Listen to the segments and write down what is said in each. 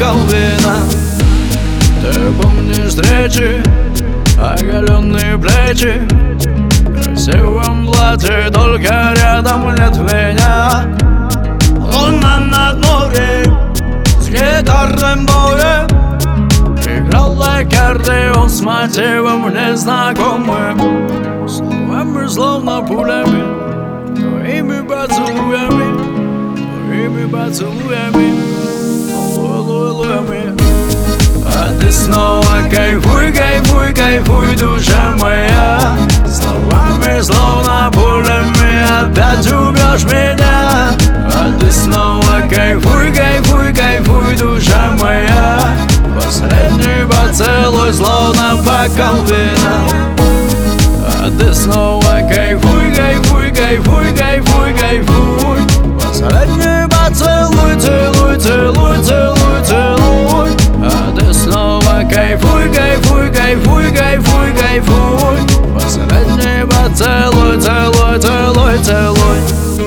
бокал вина. Ты помнишь встречи, оголенные плечи, в красивом платье, только рядом нет меня. Луна над морем с гитарным боем играла карты, он с мотивом незнакомым, словами словно пулями, твоими поцелуями, твоими поцелуями, поцелуями. А ты снова кайфуй, кайфуй, кайфуй, душа моя, словами словно пулями опять убьешь меня. А ты снова кайфуй, кайфуй, кайфуй, душа моя, последний поцелуй словно бокал вина. А ты снова кайфуй, кайфуй, кайфуй, кайфуй, кайфуй, последний поцелуй, целуй, целуй, целуй, целуй. А ты снова кайфуй, кайфуй, кайфуй, кайфуй, кайфуй, последний поцелуй, целуй, целуй, целуй.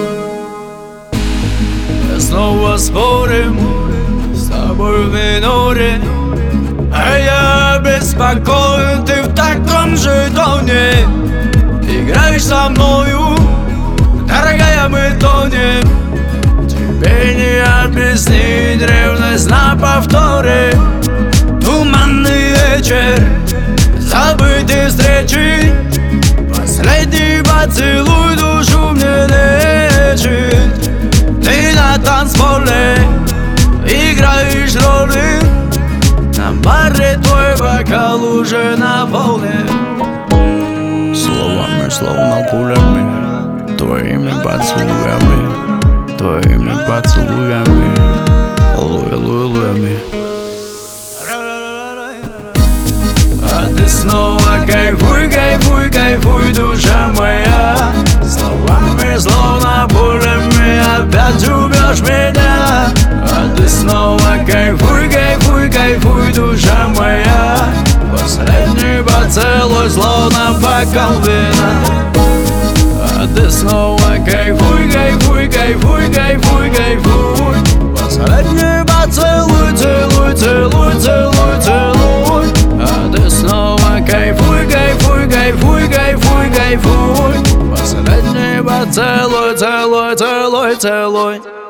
Мы снова спорим с тобой в миноре, а я обеспокоен, ты в таком же тоне. Играешь со мною, дорогая, мы тонем. Тебе не объяснить ревность на повторе. Туманный вечер, забытые встречи, последний поцелуй душу мне лечит. Ты на танцполе играешь роли, на баре твой бокал уже наполнен. Словами словно пулями, твоими поцелуями, твоими поцелуями, луями. А ты снова кайфуй, кайфуй, кайфуй, душа моя, словами словно пулями опять убьешь меня. А ты снова кайфуй, кайфуй, кайфуй, душа моя, последний поцелуй словно бокал вина. А ты снова кайфуй, кайфуй, кайфуй, кайфуй, кайфуй, последний поцелуй, целуй, целуй, целуй, целуй. А ты снова кайфуй, кайфуй, кайфуй, кайфуй, кайфуй, последний поцелуй, целуй, целуй, целуй.